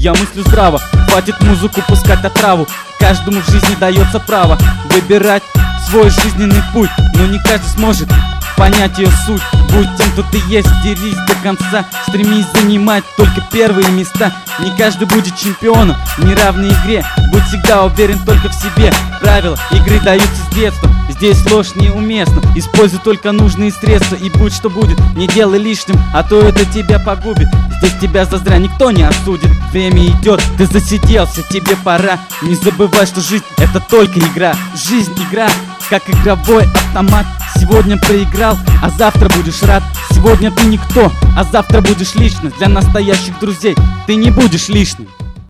я мыслю здраво. Хватит музыку пускать отраву. Каждому в жизни дается право выбирать свой жизненный путь, но не каждый сможет понять ее суть. Будь тем, кто ты есть, дерись до конца. Стремись занимать только первые места. Не каждый будет чемпионом в неравной игре. Будь всегда уверен только в себе. Правила игры даются с детства. Здесь ложь неуместна. Используй только нужные средства. И будь что будет, не делай лишним, а то это тебя погубит. Здесь тебя зазря никто не осудит. Время идет, ты засиделся, тебе пора. Не забывай, что жизнь это только игра. Жизнь игра, как игровой автомат. Сегодня проиграл, а завтра будешь рад. Сегодня ты никто, а завтра будешь личность. Для настоящих друзей ты не будешь лишним.